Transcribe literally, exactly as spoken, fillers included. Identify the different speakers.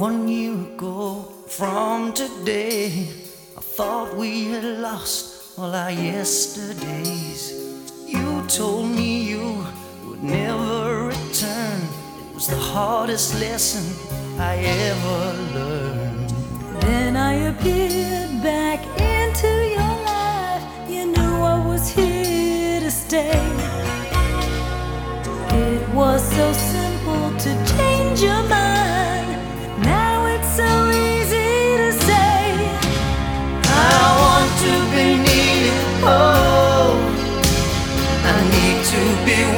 Speaker 1: One year ago from today, I thought we had lost all our yesterdays. You told me you would never return. It was the hardest lesson I ever learned.
Speaker 2: Then I appeared back into your life. You knew I was here to stay. It was so simple to change your mind.